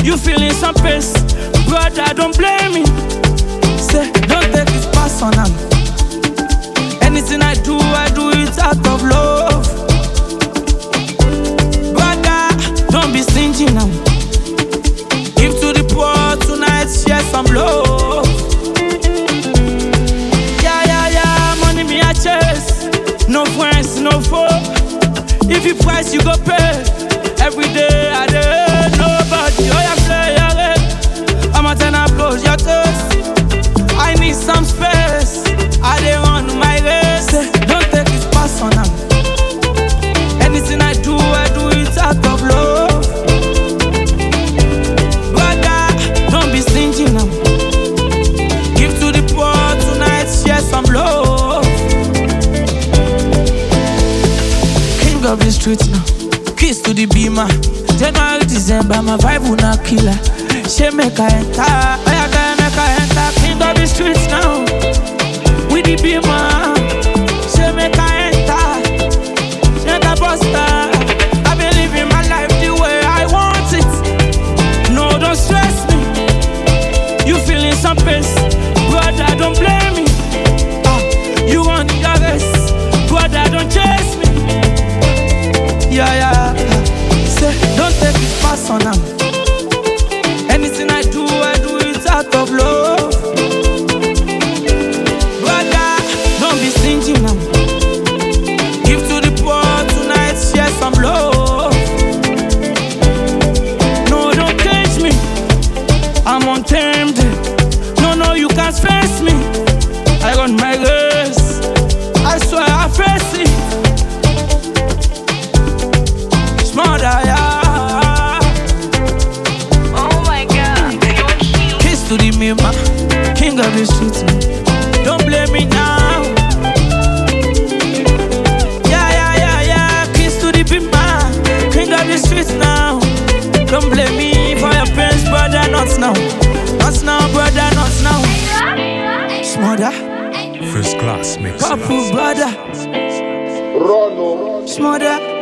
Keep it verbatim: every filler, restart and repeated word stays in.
You feeling some pace, brother, don't blame me. Say, don't take this personal. Anything I do, I do it out of love. Brother, don't be stingy now. Give to the poor tonight, share some love. Yeah, yeah, yeah, money me a chase. No friends, no foe. If you price, you go pay. Every day I do nobody. Oh, yeah, play your head. I'm a ten, I close your toes. I need some space. I dey run my race. Say, don't take it personal. Anything I do, I do it out of love. Brother, don't be stingy now. Give to the poor tonight, share some love. King of the streets now. Kiss to the beamer. January, December, my vibe will not kill her. She make her enter. I gotta make her enter. King of the streets now. With the beamer. She make her enter. She ain't a buster. I been living my life the way I want it. No, don't stress me. You feeling some pace, brother, don't blame me. Ah, you want your race, brother, don't chase me. Yeah, yeah. Say, don't take it personal. Anything I do, I do it out of love. Brother, don't be stingy now. Give to the poor tonight, share some love. No, don't cage me. I'm untamed. No, no, you can't face me. I run my race. I swear I face it. Smarter, yeah. Oh my God, you're cute. Kiss to the mima, king of the streets. Don't blame me now. Yeah, yeah, yeah, yeah. Kiss to the mima, king of the streets now. Don't blame me for your pains, brother. Not now, not now, brother. Not now. Smother, First class mix. powerful brother. Rono. Smother.